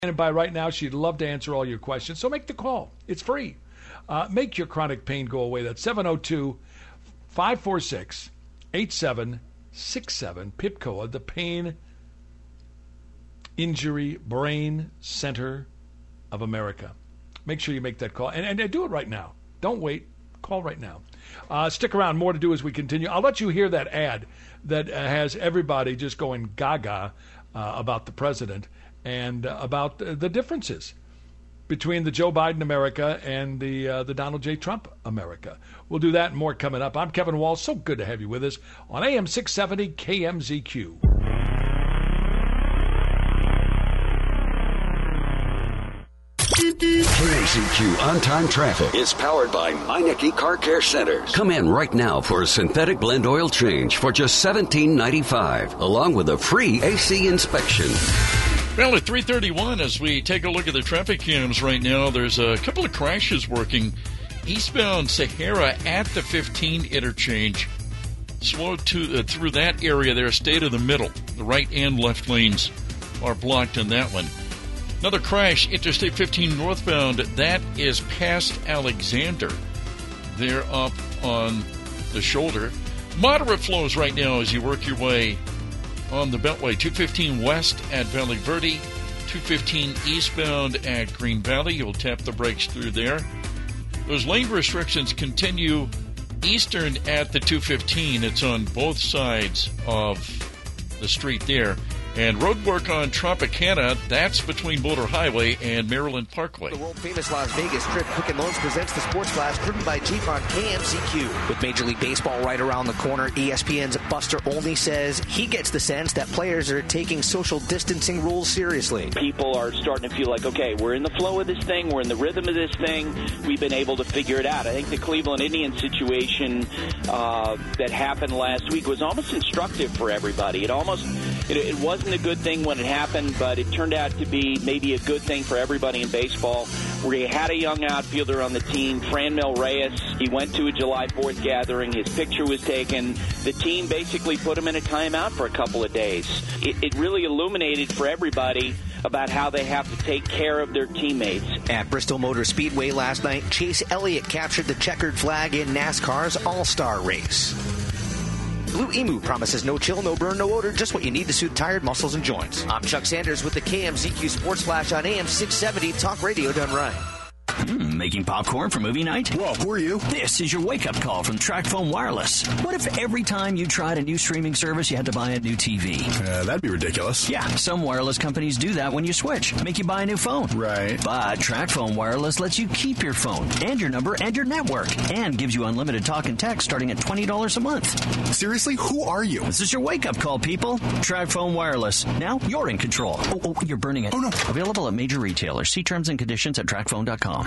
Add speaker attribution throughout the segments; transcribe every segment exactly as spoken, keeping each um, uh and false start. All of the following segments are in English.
Speaker 1: And by right now, she'd love to answer all your questions. So make the call. It's free. Uh, make your chronic pain go away. That's seven oh two, five four six, eight seven six seven. P I P C O A, the Pain Injury Brain Center of America. Make sure you make that call. And, and do it right now. Don't wait. Call right now. Uh, stick around. More to do as we continue. I'll let you hear that ad that uh, has everybody just going gaga uh, about the president and uh, about the, the differences between the Joe Biden America and the uh, the Donald J. Trump America. We'll do that and more coming up. I'm Kevin Wall. So good to have you with us on A M six seventy K M Z Q.
Speaker 2: K M Z Q On-Time Traffic is powered by Meineke Car Care Centers. Come in right now for a synthetic blend oil change for just seventeen ninety-five, along with a free A C inspection.
Speaker 3: Well, at three thirty-one, as we take a look at the traffic cams right now, there's a couple of crashes working. Eastbound Sahara at the fifteen interchange. Slow to, uh, through that area there, stay to the middle. The right and left lanes are blocked in that one. Another crash, Interstate fifteen northbound. That is past Alexander. They're up on the shoulder. Moderate flows right now as you work your way on the Beltway. two fifteen west at Valley Verde. two fifteen eastbound at Green Valley. You'll tap the brakes through there. Those lane restrictions continue eastern at the two fifteen. It's on both sides of the street there. And road work on Tropicana, that's between Boulder Highway and Maryland Parkway.
Speaker 4: The world-famous Las Vegas Trip, Quicken Loans presents the Sports Flash, driven by Jeep on K M Z Q. With Major League Baseball right around the corner, E S P N's Buster Olney says he gets the sense that players are taking social distancing rules seriously.
Speaker 5: People are starting to feel like, okay, we're in the flow of this thing, we're in the rhythm of this thing, we've been able to figure it out. I think the Cleveland Indians situation uh, that happened last week was almost instructive for everybody. It almost, it, it wasn't a good thing when it happened, but it turned out to be maybe a good thing for everybody in baseball, where you had a young outfielder on the team, Franmil Reyes. He went to a July fourth gathering. His picture was taken. The team basically put him in a timeout for a couple of days. It, it really illuminated for everybody about how they have to take care of their teammates.
Speaker 4: At Bristol Motor Speedway last night, Chase Elliott captured the checkered flag in NASCAR's All-Star race. Blue Emu promises no chill, no burn, no odor, just what you need to soothe tired muscles and joints. I'm Chuck Sanders with the K M Z Q Sports Flash on A M six seventy, Talk Radio done right.
Speaker 6: Mm, making popcorn for movie night?
Speaker 7: Whoa, who are you?
Speaker 6: This is your wake-up call from TracFone Wireless. What if every time you tried a new streaming service, you had to buy a new T V?
Speaker 7: Uh, that'd be ridiculous.
Speaker 6: Yeah, some wireless companies do that when you switch. Make you buy a new phone.
Speaker 7: Right.
Speaker 6: But TracFone Wireless lets you keep your phone and your number and your network, and gives you unlimited talk and text starting at twenty dollars a month.
Speaker 7: Seriously? Who are you?
Speaker 6: This is your wake-up call, people. TracFone Wireless. Now you're in control. Oh, oh, you're burning it.
Speaker 7: Oh, no.
Speaker 6: Available at major retailers. See terms and conditions at track phone dot com.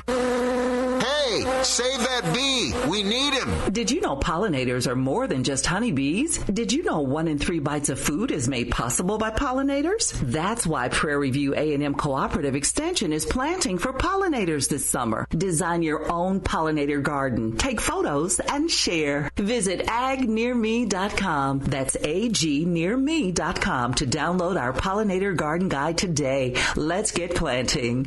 Speaker 8: Hey, save that bee. We need him.
Speaker 9: Did you know pollinators are more than just honeybees? Did you know one in three bites of food is made possible by pollinators? That's why Prairie View A and M Cooperative Extension is planting for pollinators this summer. Design your own pollinator garden. Take photos and share. Visit ag near me dot com. That's A G near me dot com to download our pollinator garden guide today. Let's get planting.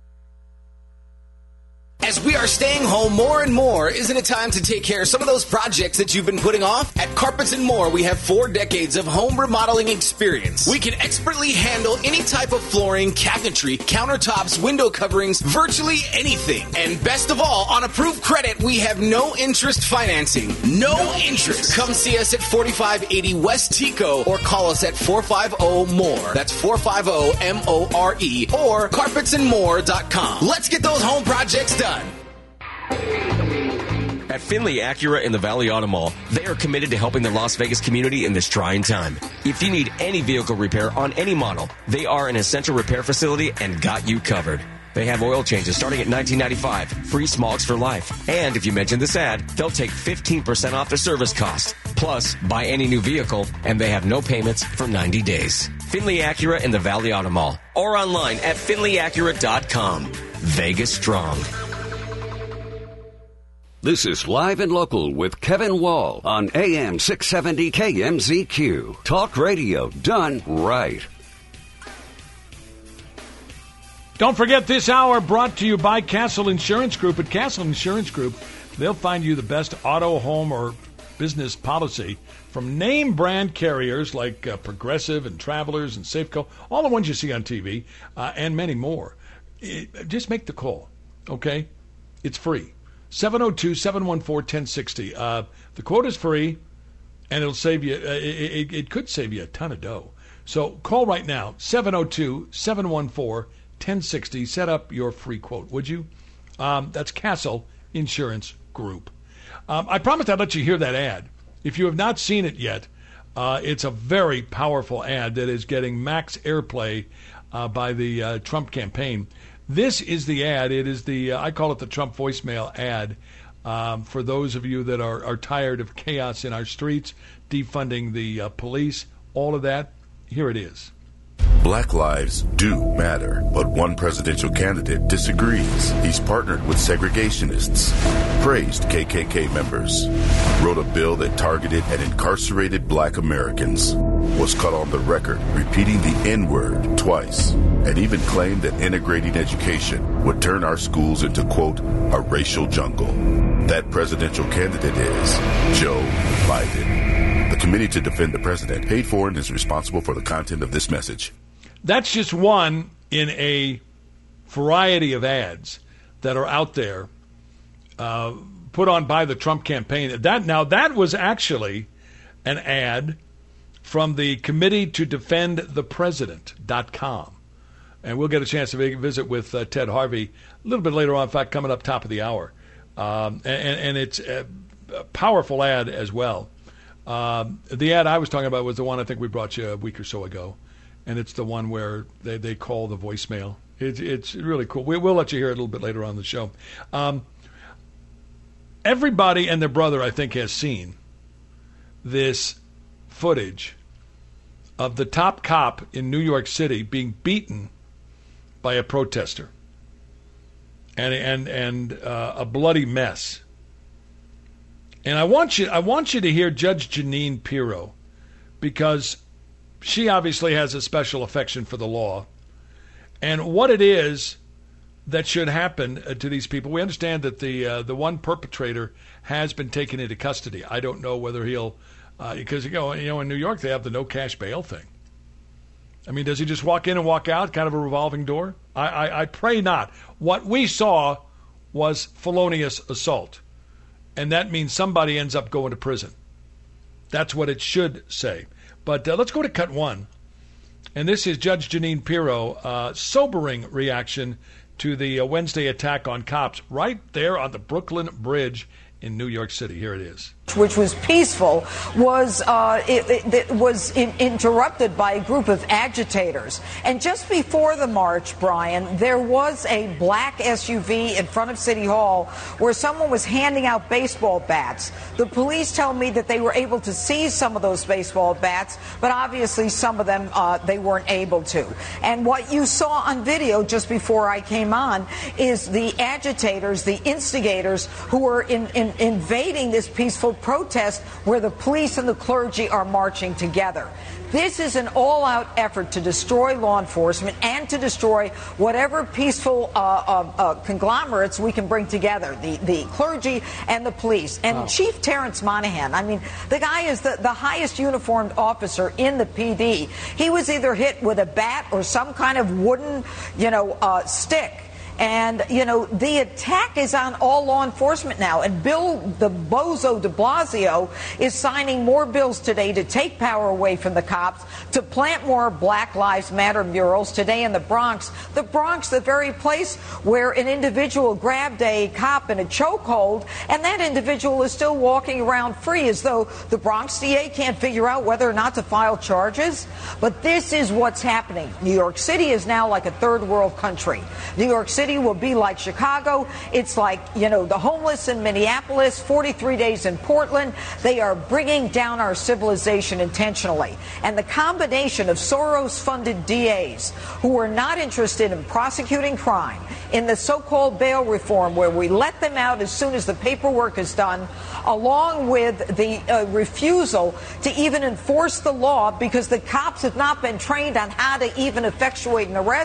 Speaker 10: As we are staying home more and more, isn't it time to take care of some of those projects that you've been putting off? At Carpets and More, we have four decades of home remodeling experience. We can expertly handle any type of flooring, cabinetry, countertops, window coverings, virtually anything. And best of all, on approved credit, we have no interest financing. No, no interest. Come see us at forty-five eighty West Tico or call us at four five zero M O R E. That's four five zero M O R E or carpets and more dot com. Let's get those home projects done.
Speaker 11: At Finley Acura in the Valley Auto Mall, they are committed to helping the Las Vegas community in this trying time. If you need any vehicle repair on any model, they are an essential repair facility and got you covered. They have oil changes starting at nineteen ninety-five dollars, free smogs for life. And if you mention this ad, they'll take fifteen percent off the service cost. Plus, buy any new vehicle, and they have no payments for ninety days. Finley Acura in the Valley Auto Mall. Or online at finley acura dot com. Vegas strong.
Speaker 2: This is Live and Local with Kevin Wall on A M six seventy K M Z Q. Talk radio done right.
Speaker 1: Don't forget this hour brought to you by Castle Insurance Group. At Castle Insurance Group, they'll find you the best auto, home, or business policy from name brand carriers like uh, Progressive and Travelers and Safeco, all the ones you see on T V, uh, and many more. It, just make the call, okay? It's free. seven oh two, seven one four, one oh six oh. Uh, the quote is free, and it'll save you, uh, it, it, it could save you a ton of dough. So call right now, seven oh two, seven one four, one oh six oh. Set up your free quote, would you? Um, that's Castle Insurance Group. Um, I promised I'd let you hear that ad. If you have not seen it yet, uh, it's a very powerful ad that is getting max airplay uh, by the uh, Trump campaign. This is the ad. It is the, uh, I call it the Trump voicemail ad. Um, for those of you that are, are tired of chaos in our streets, defunding the uh, police, all of that, here it is.
Speaker 12: Black lives do matter, but one presidential candidate disagrees. He's partnered with segregationists, praised K K K members, wrote a bill that targeted and incarcerated black Americans, was caught on the record repeating the N-word twice, and even claimed that integrating education would turn our schools into, quote, a racial jungle. That presidential candidate is Joe Biden. The Committee to Defend the President, paid for and is responsible for the content of this message.
Speaker 1: That's just one in a variety of ads that are out there uh, put on by the Trump campaign. That now that was actually an ad from the Committee to Defend the President dot com. And we'll get a chance to visit with uh, Ted Harvey a little bit later on, in fact, coming up top of the hour. Um, and, and it's a powerful ad as well. Um, the ad I was talking about was the one I think we brought you a week or so ago. And it's the one where they, they call the voicemail. It's, it's really cool. We, we'll let you hear it a little bit later on in the show. Um, everybody and their brother, I think, has seen this footage of the top cop in New York City being beaten by a protester. And and and uh, a bloody mess. And I want you I want you to hear Judge Jeanine Pirro, because she obviously has a special affection for the law and what it is that should happen to these people. We understand that the uh, the one perpetrator has been taken into custody. I don't know whether he'll uh, because you know you know in New York they have the no cash bail thing. I mean, does he just walk in and walk out, kind of a revolving door? I, I, I pray not. What we saw was felonious assault, and that means somebody ends up going to prison. That's what it should say. But uh, let's go to cut one. And this is Judge Jeanine Pirro, uh, sobering reaction to the uh, Wednesday attack on cops right there on the Brooklyn Bridge in New York City. Here it is.
Speaker 13: Which was peaceful, was uh, it, it, it was in, interrupted by a group of agitators. And just before the march, Brian, there was a black S U V in front of City Hall where someone was handing out baseball bats. The police tell me that they were able to seize some of those baseball bats, but obviously some of them uh, they weren't able to. And what you saw on video just before I came on is the agitators, the instigators who were in, in, invading this peaceful protest where the police and the clergy are marching together. This is an all-out effort to destroy law enforcement and to destroy whatever peaceful uh, uh, uh, conglomerates we can bring together, the, the clergy and the police. And oh. Chief Terrence Monahan, I mean, the guy is the, the highest uniformed officer in the P D. He was either hit with a bat or some kind of wooden, you know, uh, stick. And, you know, the attack is on all law enforcement now. And Bill the Bozo de Blasio is signing more bills today to take power away from the cops, to plant more Black Lives Matter murals today in the Bronx. The Bronx, the very place where an individual grabbed a cop in a chokehold, and that individual is still walking around free, as though the Bronx D A can't figure out whether or not to file charges. But this is what's happening. New York City is now like a third world country. New York City will be like Chicago. It's like, you know, the homeless in Minneapolis, forty-three days in Portland. They are bringing down our civilization intentionally. And the combination of Soros-funded D As who are not interested in prosecuting crime, in the so-called bail reform where we let them out as soon as the paperwork is done, along with the uh, refusal to even enforce the law because the cops have not been trained on how to even effectuate an arrest.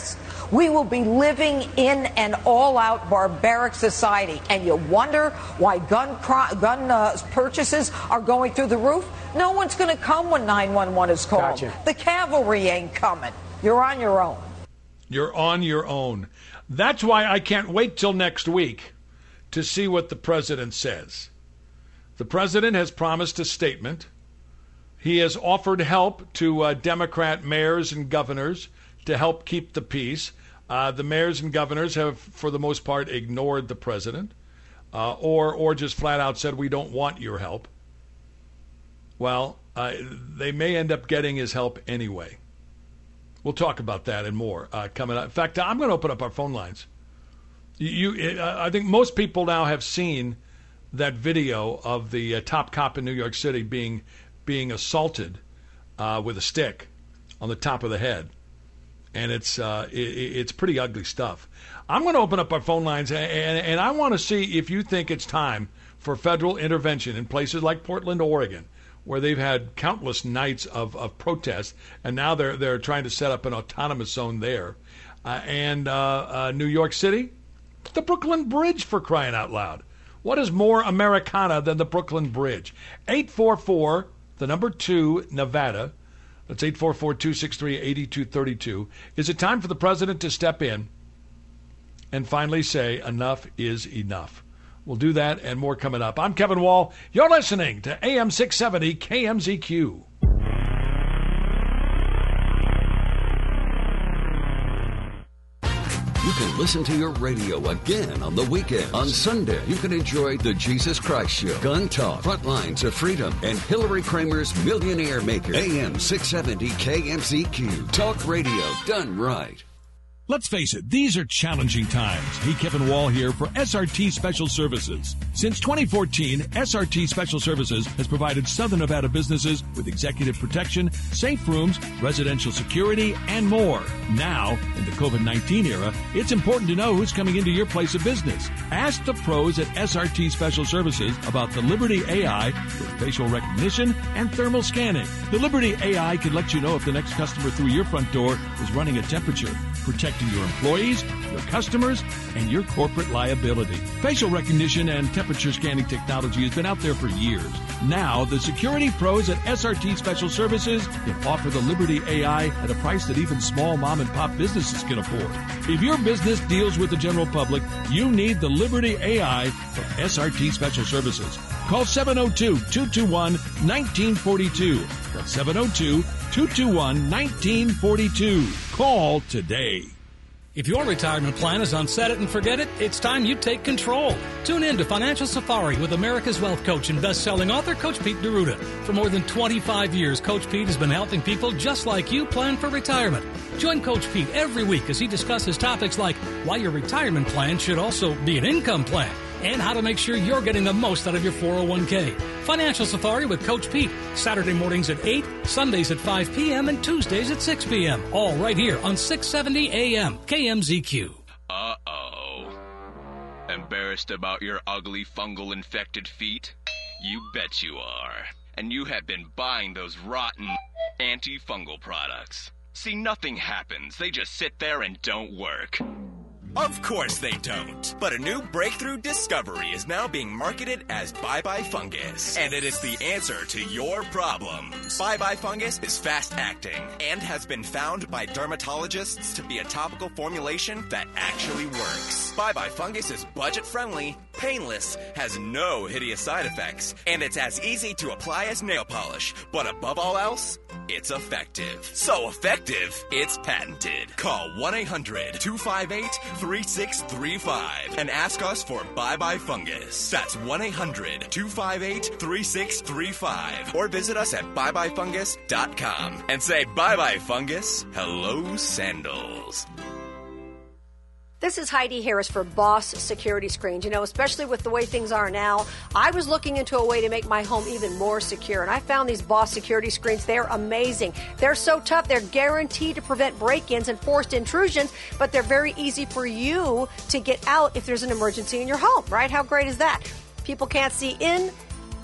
Speaker 13: we will be living in an all-out barbaric society. And you wonder why gun gun uh, purchases are going through the roof? No one's going to come when nine one one is called.
Speaker 14: Gotcha.
Speaker 13: The cavalry ain't coming. You're on your own.
Speaker 1: You're on your own. That's why I can't wait till next week to see what the president says. The president has promised a statement. He has offered help to uh, Democrat mayors and governors to help keep the peace. Uh, the mayors and governors have, for the most part, ignored the president uh, or, or just flat out said, we don't want your help. Well, uh, they may end up getting his help anyway. We'll talk about that and more uh, coming up. In fact, I'm going to open up our phone lines. You, you uh, I think most people now have seen that video of the uh, top cop in New York City being being assaulted uh, with a stick on the top of the head, and it's uh, it, it's pretty ugly stuff. I'm going to open up our phone lines, and, and, and I want to see if you think it's time for federal intervention in places like Portland, Oregon, where they've had countless nights of, of protest, and now they're they're trying to set up an autonomous zone there. Uh, and uh, uh, New York City, the Brooklyn Bridge, for crying out loud. What is more Americana than the Brooklyn Bridge? eight four four, the number two, Nevada. That's eight four four, two six three, eight two three two. Is it time for the president to step in and finally say enough is enough? We'll do that and more coming up. I'm Kevin Wall. You're listening to A M six seventy K M Z Q.
Speaker 2: You can listen to your radio again on the weekend. On Sunday, you can enjoy The Jesus Christ Show, Gun Talk, Front Lines of Freedom, and Hillary Kramer's Millionaire Maker. A M six seventy K M Z Q. Talk radio done right.
Speaker 1: Let's face it, these are challenging times. Hey, Kevin Wall here for S R T Special Services. Since twenty fourteen, S R T Special Services has provided Southern Nevada businesses with executive protection, safe rooms, residential security, and more. Now, in the COVID nineteen era, it's important to know who's coming into your place of business. Ask the pros at S R T Special Services about the Liberty A I with facial recognition and thermal scanning. The Liberty A I can let you know if the next customer through your front door is running a temperature, protecting your employees, your customers, and your corporate liability. Facial recognition and temperature scanning technology has been out there for years. Now, the security pros at S R T Special Services can offer the Liberty A I at a price that even small mom-and-pop businesses can afford. If your business deals with the general public, you need the Liberty A I from S R T Special Services. Call seven oh two, two two one, one nine four two. That's seven oh two, two two one, one nine four two. Call today.
Speaker 15: If your retirement plan is on set it and forget it, it's time you take control. Tune in to Financial Safari with America's Wealth Coach and best-selling author Coach Pete D'Arruda. For more than twenty-five years, Coach Pete has been helping people just like you plan for retirement. Join Coach Pete every week as he discusses topics like why your retirement plan should also be an income plan and how to make sure you're getting the most out of your four oh one k. Financial Safari with Coach Pete, Saturday mornings at eight, Sundays at five p.m., and Tuesdays at six p.m., all right here on six seventy A M K M Z Q.
Speaker 16: Uh-oh. Embarrassed about your ugly fungal infected feet? You bet you are. And you have been buying those rotten antifungal products. See, nothing happens. They just sit there and don't work.
Speaker 17: Of course they don't. But a new breakthrough discovery is now being marketed as Bye Bye Fungus. And it is the answer to your problems. Bye Bye Fungus is fast-acting and has been found by dermatologists to be a topical formulation that actually works. Bye Bye Fungus is budget-friendly, painless, has no hideous side effects, and it's as easy to apply as nail polish. But above all else, it's effective. So effective, it's patented. Call one eight hundred, two five eight, three six three five and ask us for Bye Bye Fungus. That's one eight hundred, two five eight, three six three five. Or visit us at bye bye fungus dot com and say Bye Bye Fungus, hello sandals.
Speaker 18: This is Heidi Harris for Boss Security Screens. You know, especially with the way things are now, I was looking into a way to make my home even more secure, and I found these Boss Security Screens. They're amazing. They're so tough. They're guaranteed to prevent break-ins and forced intrusions, but they're very easy for you to get out if there's an emergency in your home, right? How great is that? People can't see in,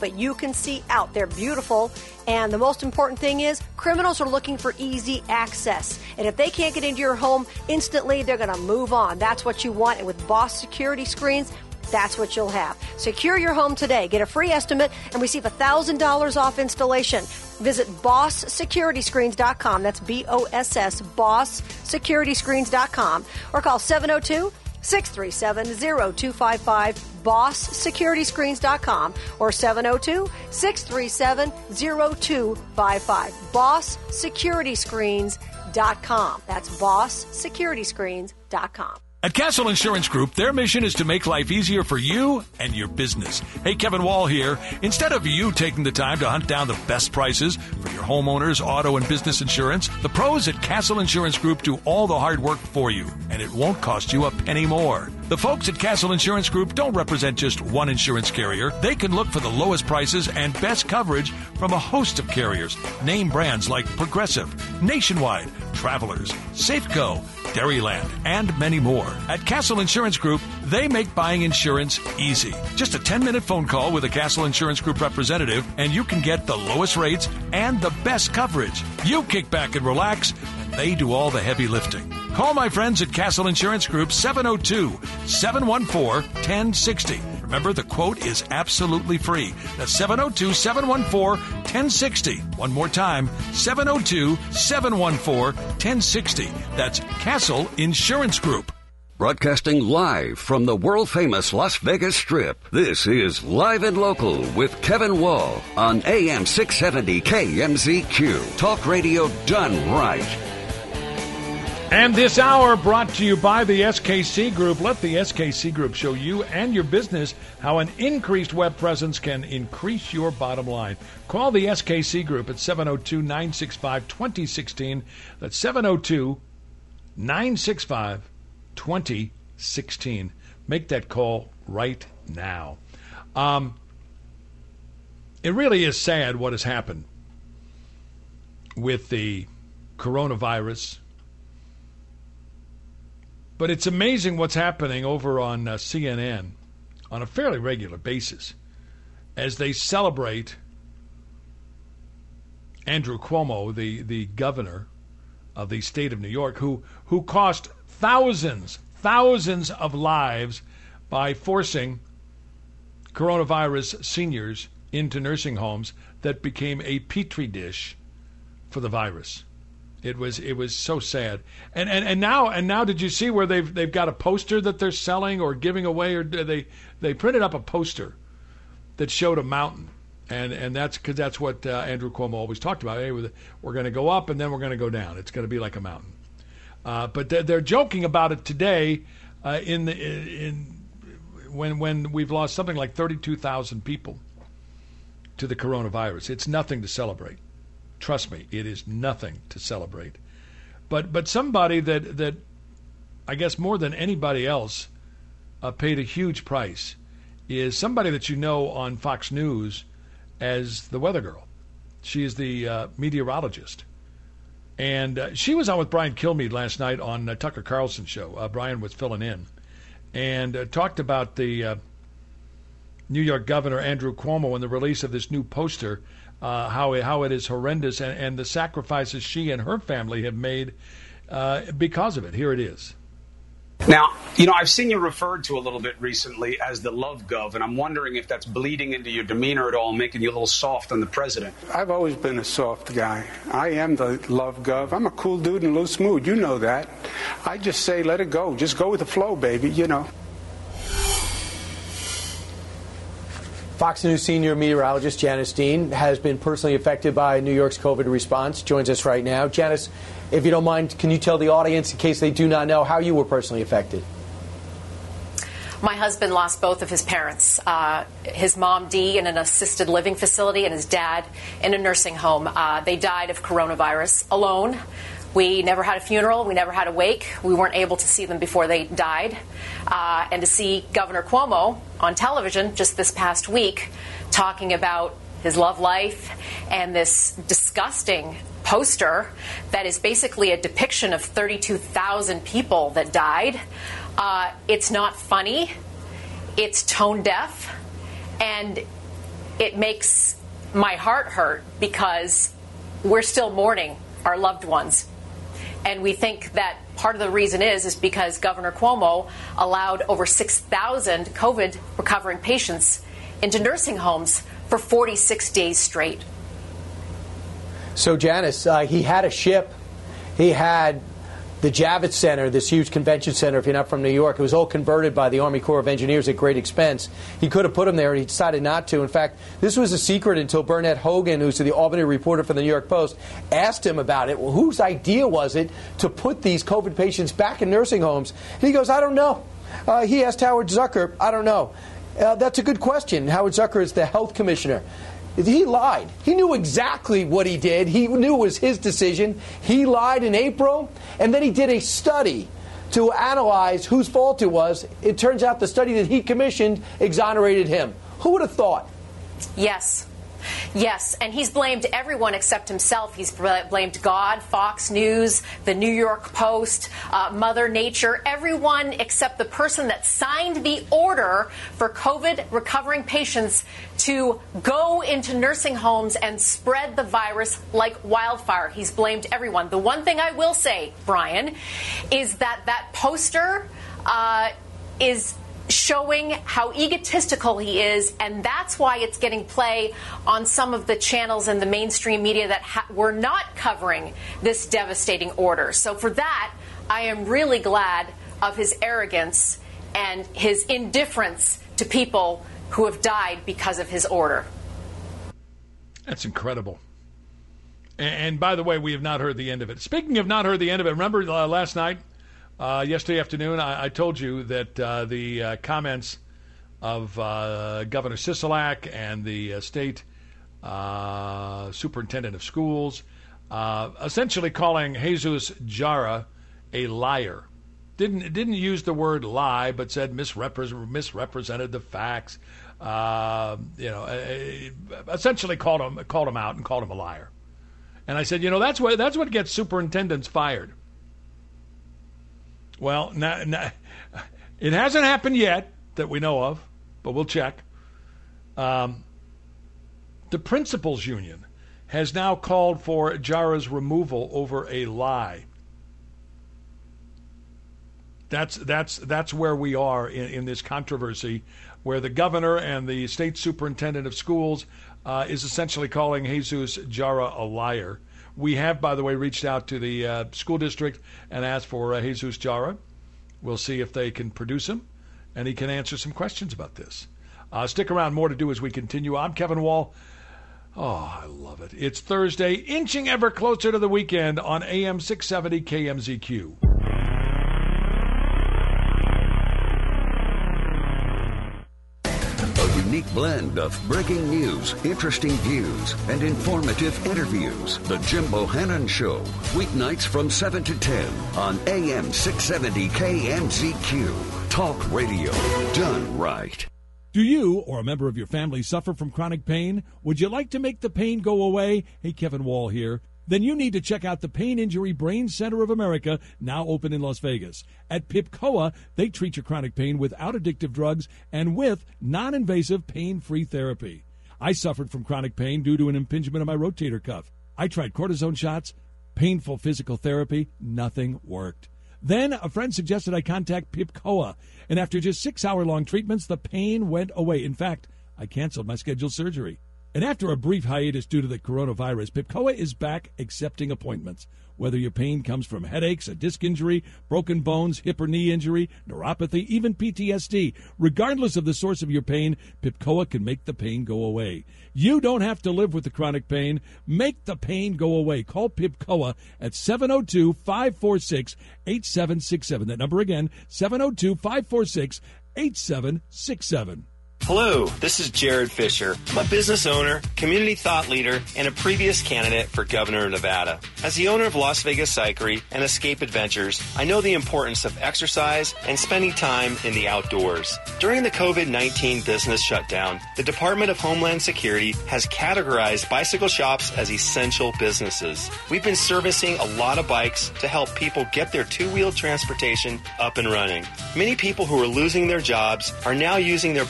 Speaker 18: but you can see out. They're beautiful. And the most important thing is criminals are looking for easy access. And if they can't get into your home instantly, they're going to move on. That's what you want. And with Boss security screens, that's what you'll have. Secure your home today. Get a free estimate and receive one thousand dollars off installation. Visit boss security screens dot com. That's B O S S, boss security screens dot com. Or call seven oh two, six three seven, oh two five five, boss security screens dot com, or seven oh two, six three seven, oh two five five. boss security screens dot com. That's boss security screens dot com.
Speaker 1: At Castle Insurance Group, their mission is to make life easier for you and your business. Hey, Kevin Wall here. Instead of you taking the time to hunt down the best prices for your homeowners, auto, and business insurance, the pros at Castle Insurance Group do all the hard work for you, and it won't cost you a penny more. The folks at Castle Insurance Group don't represent just one insurance carrier. They can look for the lowest prices and best coverage from a host of carriers. Name brands like Progressive, Nationwide, Travelers, Safeco, Dairyland, and many more. At Castle Insurance Group, they make buying insurance easy. Just a ten-minute phone call with a Castle Insurance Group representative, and you can get the lowest rates and the best coverage. You kick back and relax, and they do all the heavy lifting. Call my friends at Castle Insurance Group, seven oh two, seven one four, one oh six oh. Remember, the quote is absolutely free. That's seven oh two, seven one four, one oh six oh. One more time, seven oh two, seven one four, one oh six oh. That's Castle Insurance Group.
Speaker 2: Broadcasting live from the world-famous Las Vegas Strip, this is Live and Local with Kevin Wall on A M six seventy K M Z Q. Talk radio done right.
Speaker 1: And this hour brought to you by the S K C Group. Let the S K C Group show you and your business how an increased web presence can increase your bottom line. Call the S K C Group at seven oh two, nine six five, two oh one six. That's seven oh two, nine six five, two oh one six. Make that call right now. Um, it really is sad what has happened with the coronavirus. But it's amazing what's happening over on uh, C N N on a fairly regular basis as they celebrate Andrew Cuomo, the, the governor of the state of New York, who, who cost thousands, thousands of lives by forcing coronavirus seniors into nursing homes that became a petri dish for the virus. It was it was so sad, and and and now and now did you see where they've they've got a poster that they're selling or giving away, or they they printed up a poster that showed a mountain, and and that's because that's what uh, Andrew Cuomo always talked about. Hey, we're, we're going to go up and then we're going to go down. It's going to be like a mountain. Uh, but they're, they're joking about it today uh, in the in when when we've lost something like thirty-two thousand people to the coronavirus. It's nothing to celebrate. Trust me, it is nothing to celebrate. But but somebody that, that I guess more than anybody else uh, paid a huge price is somebody that you know on Fox News as the weather girl. She is the uh, meteorologist. And uh, she was on with Brian Kilmeade last night on uh, Tucker Carlson's show. Uh, Brian was filling in. And uh, talked about the uh, New York Governor Andrew Cuomo and the release of this new poster. Uh, how it, how it is horrendous, and, and the sacrifices she and her family have made uh, because of it. Here it is.
Speaker 14: Now, you know, I've seen you referred to a little bit recently as the love gov, and I'm wondering if that's bleeding into your demeanor at all, making you a little soft on the president.
Speaker 19: I've always been a soft guy. I am the love gov. I'm a cool dude in a loose mood. You know that. I just say let it go. Just go with the flow, baby, you know.
Speaker 20: Fox News senior meteorologist Janice Dean has been personally affected by New York's COVID response. Joins us right now. Janice, if you don't mind, can you tell the audience, in case they do not know, how you were personally affected?
Speaker 21: My husband lost both of his parents, uh, his mom, Dee, in an assisted living facility, and his dad in a nursing home. Uh, they died of coronavirus alone. We never had a funeral. We never had a wake. We weren't able to see them before they died. Uh, and to see Governor Cuomo on television just this past week talking about his love life and this disgusting poster that is basically a depiction of thirty-two thousand people that died. Uh, it's not funny. It's tone deaf. And it makes my heart hurt because we're still mourning our loved ones. And we think that part of the reason is is because Governor Cuomo allowed over six thousand COVID recovering patients into nursing homes for forty-six days straight.
Speaker 20: So, Janice, uh, he had a ship. He had the Javits Center, this huge convention center, if you're not from New York. It was all converted by the Army Corps of Engineers at great expense. He could have put him there, and he decided not to. In fact, this was a secret until Burnett Hogan, who's the Albany reporter for the New York Post, asked him about it. Well, whose idea was it to put these COVID patients back in nursing homes? And he goes, I don't know. Uh, he asked Howard Zucker, I don't know. Uh, that's a good question. Howard Zucker is the health commissioner. He lied. He knew exactly what he did. He knew it was his decision. He lied in April, and then he did a study to analyze whose fault it was. It turns out the study that he commissioned exonerated him. Who would have thought?
Speaker 21: Yes. Yes, and he's blamed everyone except himself. He's blamed God, Fox News, the New York Post, uh, Mother Nature, everyone except the person that signed the order for COVID recovering patients to go into nursing homes and spread the virus like wildfire. He's blamed everyone. The one thing I will say, Brian, is that that poster uh, is showing how egotistical he is, and that's why it's getting play on some of the channels in the mainstream media that ha- were not covering this devastating order. So for that, I am really glad of his arrogance and his indifference to people who have died because of his order.
Speaker 1: That's incredible. And, and by the way, we have not heard the end of it. Speaking of not heard the end of it, remember uh, last night, Uh, yesterday afternoon, I, I told you that uh, the uh, comments of uh, Governor Sisolak and the uh, state uh, superintendent of schools uh, essentially calling Jesus Jara a liar. Didn't didn't use the word lie, but said misrepre- misrepresented the facts. Uh, you know, uh, essentially called him called him out and called him a liar. And I said, you know, that's what that's what gets superintendents fired. Well, now, now, it hasn't happened yet that we know of, but we'll check. Um, the principals union has now called for Jara's removal over a lie. That's that's that's where we are in, in this controversy, where the governor and the state superintendent of schools uh, is essentially calling Jesus Jara a liar. We have, by the way, reached out to the uh, school district and asked for uh, Jesus Jara. We'll see if they can produce him, and he can answer some questions about this. Uh, stick around, more to do as we continue. I'm Kevin Wall. Oh, I love it. It's Thursday, inching ever closer to the weekend on A M six seventy K M Z Q.
Speaker 2: Unique blend of breaking news, interesting views, and informative interviews. The Jim Bohannon Show, weeknights from seven to ten on A M six seventy K M Z Q. Talk radio done right.
Speaker 1: Do you or a member of your family suffer from chronic pain? Would you like to make the pain go away? Hey, Kevin Wall here. Then you need to check out the Pain Injury Brain Center of America, now open in Las Vegas. At P I P C O A, they treat your chronic pain without addictive drugs and with non-invasive pain-free therapy. I suffered from chronic pain due to an impingement of my rotator cuff. I tried cortisone shots, painful physical therapy, nothing worked. Then a friend suggested I contact P I P C O A, and after just six-hour-long treatments, the pain went away. In fact, I canceled my scheduled surgery. And after a brief hiatus due to the coronavirus, P I P C O A is back accepting appointments. Whether your pain comes from headaches, a disc injury, broken bones, hip or knee injury, neuropathy, even P T S D, regardless of the source of your pain, P I P C O A can make the pain go away. You don't have to live with the chronic pain. Make the pain go away. Call P I P C O A at seven oh two, five four six, eight seven six seven. That number again, seven oh two, five four six, eight seven six seven.
Speaker 3: Hello, this is Jared Fisher. I'm a business owner, community thought leader, and a previous candidate for governor of Nevada. As the owner of Las Vegas Cyclery and Escape Adventures, I know the importance of exercise and spending time in the outdoors. During the COVID nineteen business shutdown, the Department of Homeland Security has categorized bicycle shops as essential businesses. We've been servicing a lot of bikes to help people get their two-wheeled transportation up and running. Many people who are losing their jobs are now using their bicycles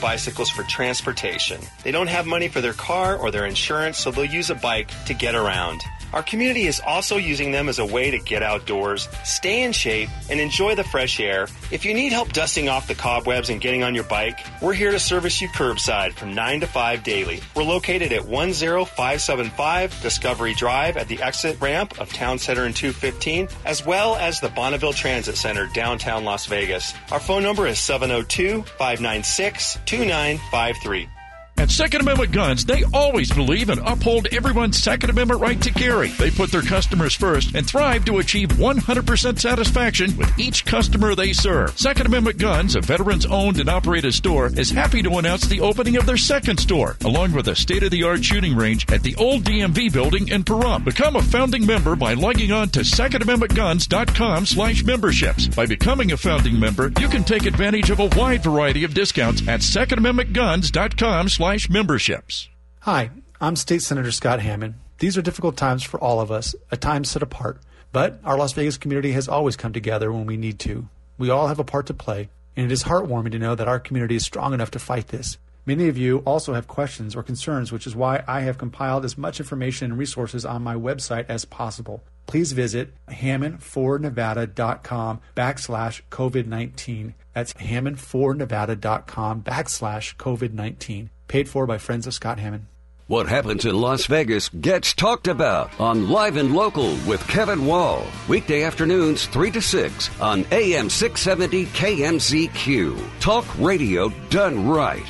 Speaker 3: vehicles for transportation. They don't have money for their car or their insurance, so they'll use a bike to get around. Our community is also using them as a way to get outdoors, stay in shape, and enjoy the fresh air. If you need help dusting off the cobwebs and getting on your bike, we're here to service you curbside from nine to five daily. We're located at one oh five seven five Discovery Drive at the exit ramp of Town Center in two fifteen, as well as the Bonneville Transit Center, downtown Las Vegas. Our phone number is seven oh two, five nine six, two nine five three.
Speaker 5: At Second Amendment Guns, they always believe and uphold everyone's Second Amendment right to carry. They put their customers first and thrive to achieve one hundred percent satisfaction with each customer they serve. Second Amendment Guns, a veterans-owned and operated store, is happy to announce the opening of their second store, along with a state-of-the-art shooting range at the old D M V building in Pahrump. Become a founding member by logging on to second amendment guns dot com slash memberships. By becoming a founding member, you can take advantage of a wide variety of discounts at second amendment guns dot com slash memberships.
Speaker 22: Hi, I'm State Senator Scott Hammond. These are difficult times for all of us, a time set apart. But our Las Vegas community has always come together when we need to. We all have a part to play, and it is heartwarming to know that our community is strong enough to fight this. Many of you also have questions or concerns, which is why I have compiled as much information and resources on my website as possible. Please visit hammond for nevada dot com backslash COVID nineteen. That's hammond for nevada dot com backslash COVID nineteen. Paid for by Friends of Scott Hammond.
Speaker 2: What happens in Las Vegas gets talked about on Live and Local with Kevin Wall. Weekday afternoons, three to six on A M six seventy K M Z Q. Talk radio done right.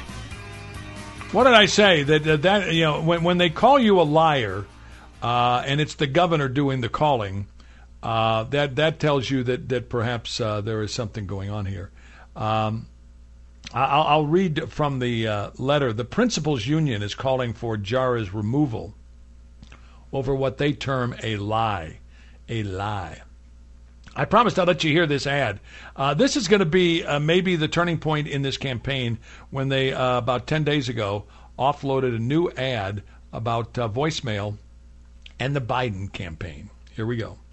Speaker 1: What did I say? That, uh, that you know, when, when they call you a liar, uh, and it's the governor doing the calling, uh, that, that tells you that, that perhaps uh, there is something going on here. Um, I'll, I'll read from the uh, letter. The Principals Union is calling for Jara's removal over what they term a lie. A lie. I promised I'll let you hear this ad. Uh, this is going to be uh, maybe the turning point in this campaign when they, uh, about ten days ago, offloaded a new ad about uh, voicemail and the Biden campaign. Here we go.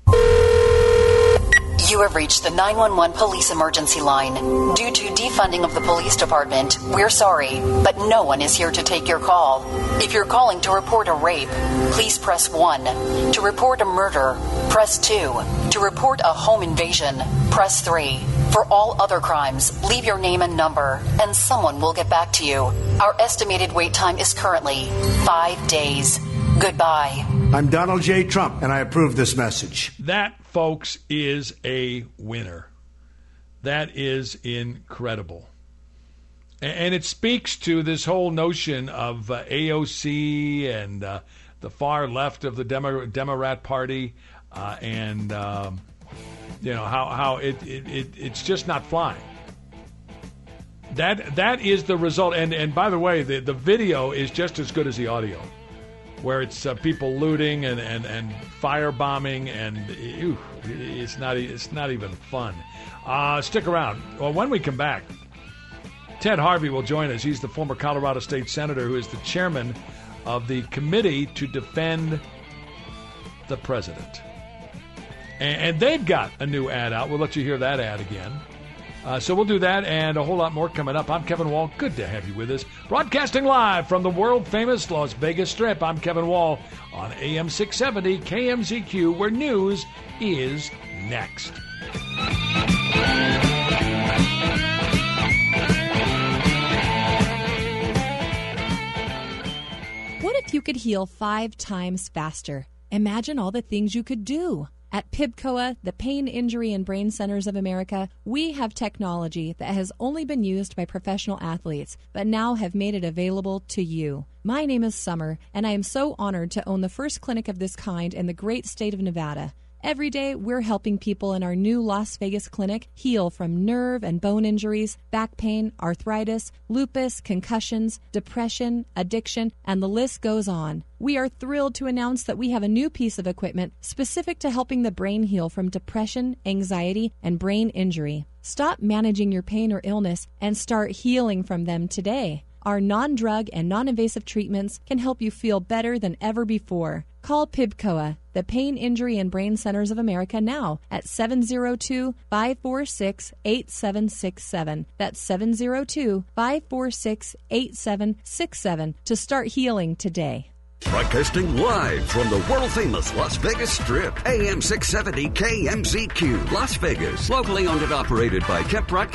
Speaker 23: You have reached the nine one one police emergency line. Due to defunding of the police department, we're sorry, but no one is here to take your call. If you're calling to report a rape, please press one. To report a murder, press two. To report a home invasion, press three. For all other crimes, leave your name and number, and someone will get back to you. Our estimated wait time is currently five days. Goodbye.
Speaker 24: I'm Donald J. Trump, and I approve this message.
Speaker 1: That, folks, is a winner. That is incredible. And it speaks to this whole notion of uh, A O C and uh, the far left of the Demo- Democrat Party, uh, and um, you know how how it, it, it it's just not flying. That that is the result. And and by the way, the the video is just as good as the audio, where it's uh, people looting and, and, and firebombing, and ew, it's not it's not even fun. Uh, stick around. Well, when we come back, Ted Harvey will join us. He's the former Colorado State Senator who is the chairman of the Committee to Defend the President. And, and they've got a new ad out. We'll let you hear that ad again. Uh, so we'll do that and a whole lot more coming up. I'm Kevin Wall. Good to have you with us. Broadcasting live from the world-famous Las Vegas Strip, I'm Kevin Wall on A M six seventy K M Z Q, where news is next.
Speaker 25: What if you could heal five times faster? Imagine all the things you could do. At P I B C O A, the Pain, Injury, and Brain Centers of America, we have technology that has only been used by professional athletes, but now have made it available to you. My name is Summer, and I am so honored to own the first clinic of this kind in the great state of Nevada. Every day, we're helping people in our new Las Vegas clinic heal from nerve and bone injuries, back pain, arthritis, lupus, concussions, depression, addiction, and the list goes on. We are thrilled to announce that we have a new piece of equipment specific to helping the brain heal from depression, anxiety, and brain injury. Stop managing your pain or illness and start healing from them today. Our non-drug and non-invasive treatments can help you feel better than ever before. Call PIBCOA, the Pain, Injury, and Brain Centers of America, now at seven oh two, five four six, eight seven six seven. That's seven oh two, five four six, eight seven six seven to start healing today.
Speaker 2: Broadcasting live from the world-famous Las Vegas Strip. A M six seventy K M Z Q, Las Vegas. Locally owned and operated by Kemp Broadcasting.